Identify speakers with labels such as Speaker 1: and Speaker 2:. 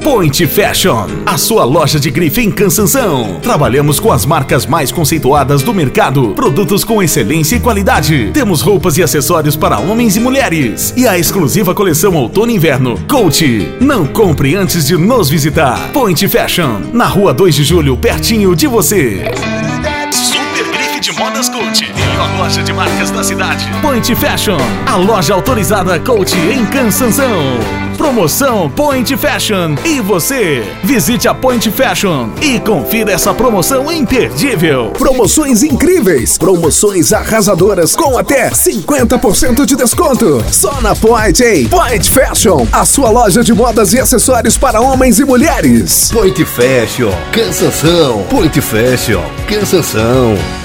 Speaker 1: Point Fashion, a sua loja de grife em Cansanção. Trabalhamos com as marcas mais conceituadas do mercado, produtos com excelência e qualidade. Temos roupas e acessórios para homens e mulheres. E a exclusiva coleção Outono e Inverno, Coach. Não compre antes de nos visitar. Point Fashion, na rua 2 de julho, pertinho de você. De modas Coach, melhor loja de marcas da cidade. Point Fashion, a loja autorizada Coach em Cansanção. Promoção Point Fashion. E você? Visite a Point Fashion e confira essa promoção imperdível.
Speaker 2: Promoções incríveis, promoções arrasadoras com até 50% de desconto. Só na Point, hein? Point Fashion, a sua loja de modas e acessórios para homens e mulheres.
Speaker 3: Point Fashion, Cansanção. Point Fashion, Cansanção.